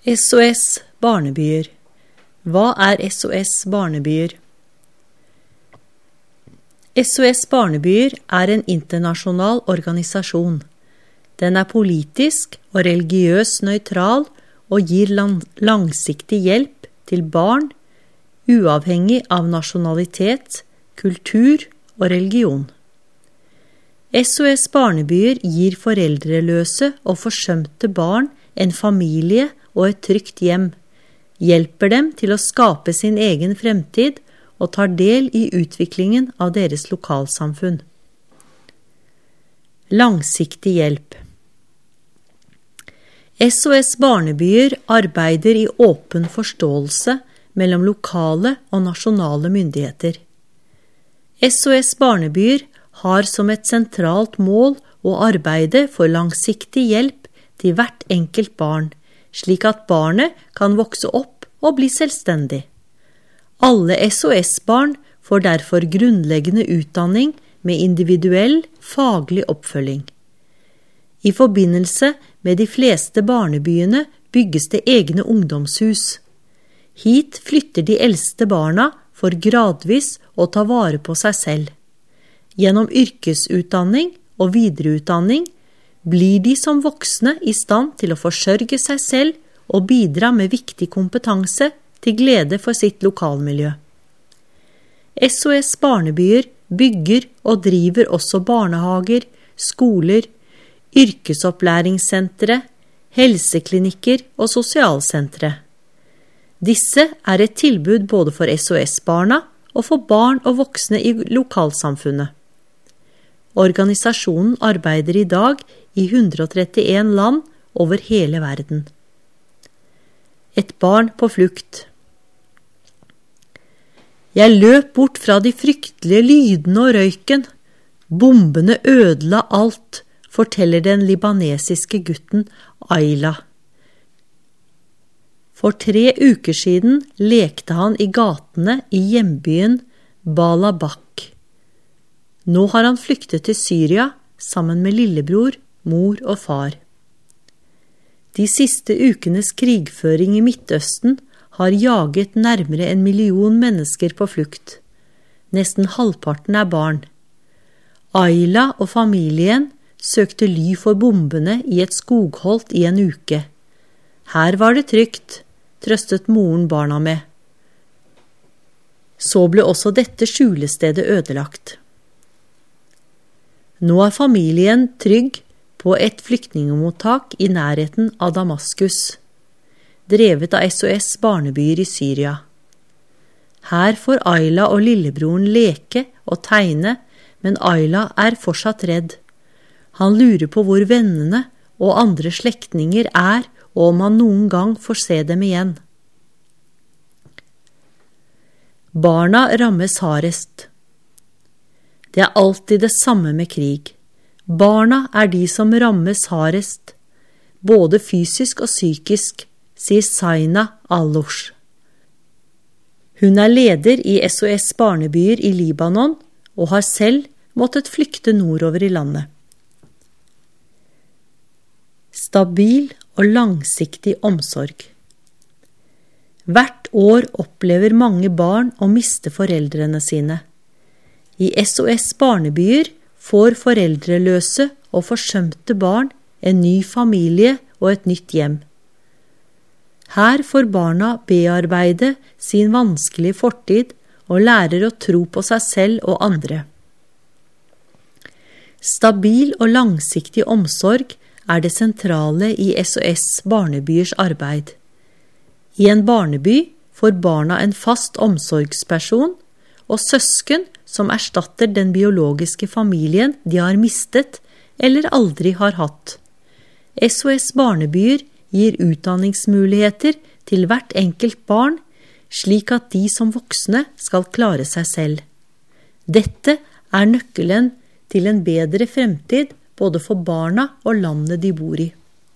SOS Barnebyer. Hva er SOS Barnebyer? SOS Barnebyer er en internasjonal organisasjon. Den er politisk og religiøst nøytral og gir langsiktig hjelp til barn, uavhengig av nasjonalitet, kultur og religion. SOS Barnebyer gir foreldreløse og forsømte barn en familie og et trygt hjem, hjelper dem til å skape sin egen fremtid og tar del i utviklingen av deres lokalsamfunn. Langsiktig hjelp. SOS Barnebyer arbeider i åpen forståelse mellom lokale og nasjonale myndigheter. SOS Barnebyer har som et sentralt mål å arbeide for langsiktig hjelp til hvert enkelt barn, slik at barnet kan vokse opp og bli selvstendig. Alle SOS-barn får derfor grunnleggende utdanning med individuell, faglig oppfølging. I forbindelse med de fleste barnebyene bygges det egne ungdomshus. Hit flytter de eldste barna for gradvis å ta vare på seg selv. Gjennom yrkesutdanning og videreutdanning blir de som voksne i stand til å forsørge seg selv og bidra med viktig kompetanse til glede for sitt lokalmiljø. SOS Barnebyer bygger og driver også barnehager, skoler, yrkesopplæringssentre, helseklinikker og sosialsentre. Disse er et tilbud både for SOS-barna og for barn og voksne i lokalsamfunnet. Organisasjonen arbeider i dag i 131 land over hele verden. Et barn på flukt. Jeg løp bort fra de fryktelige lydene og røyken. Bombene ødela alt, forteller den libanesiske gutten Ayla. For 3 uker siden lekte han i gatene i hjembyen Balabak. Nå har han flyktet til Syria sammen med lillebror, mor og far. De siste ukenes krigføring i Midtøsten har jaget nærmere 1 million mennesker på flukt. Nesten halvparten er barn. Ayla og familien søkte ly for bombene i et skogholt i en uke. Her var det trygt, trøstet moren barna med. Så ble også dette skjulestedet ødelagt. Nå er familien trygg på et flyktningemottak i nærheten av Damaskus, drevet av SOS Barnebyer i Syria. Her får Ayla og lillebroren leke og tegne, men Ayla er fortsatt redd. Han lurer på hvor vennene og andre slektninger er, og om han noen gang får se dem igjen. Barna rammes hardest. Det er alltid det samme med krig. Barna er de som rammes hardest, både fysisk og psykisk, sier Saina Allosh. Hun er leder i SOS Barnebyer i Libanon, og har selv måttet flykte nordover i landet. Stabil og langsiktig omsorg. Hvert år opplever mange barn å miste foreldrene sine. I SOS Barnebyer får foreldreløse og forsømte barn en ny familie og et nytt hjem. Her får barna bearbeide sin vanskelige fortid og lærer å tro på seg selv og andre. Stabil og langsiktig omsorg er det sentrale i SOS Barnebyers arbeid. I en barneby får barna en fast omsorgsperson og søsken som erstatter den biologiske familien de har mistet eller aldri har hatt. SOS Barnebyer gir utdanningsmuligheter til hvert enkelt barn, slik at de som voksne skal klare seg selv. Dette er nøkkelen til en bedre fremtid både for barna og landet de bor i.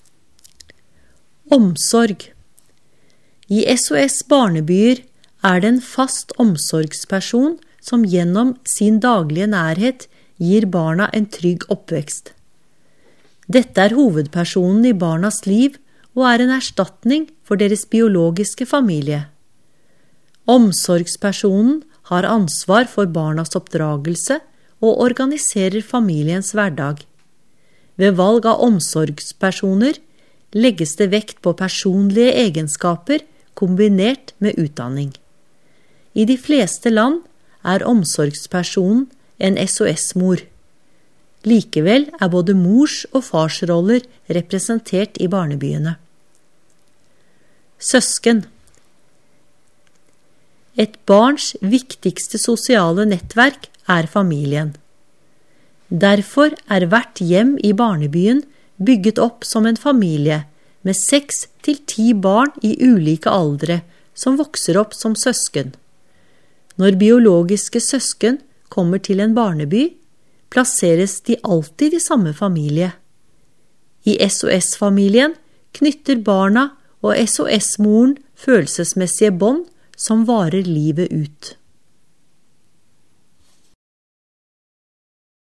Omsorg. I SOS Barnebyer er det en fast omsorgsperson som gjennom sin daglige nærhet gir barna en trygg oppvekst. Dette er hovedpersonen i barnas liv og er en erstatning for deres biologiske familie. Omsorgspersonen har ansvar for barnas oppdragelse og organiserer familiens hverdag. Ved valg av omsorgspersoner legges det vekt på personlige egenskaper kombinert med utdanning. I de fleste land er omsorgspersonen en SOS-mor. Likevel er både mors- og farsroller representert i barnebyene. Søsken. Et barns viktigste sosiale nettverk er familien. Derfor er hvert hjem i barnebyen bygget opp som en familie med 6 til 10 barn i ulike aldre som vokser opp som søsken. Når biologiske søsken kommer til en barneby, plasseres de alltid i samme familie. I SOS-familien knytter barna og SOS-moren følelsesmessige bånd som varer livet ut.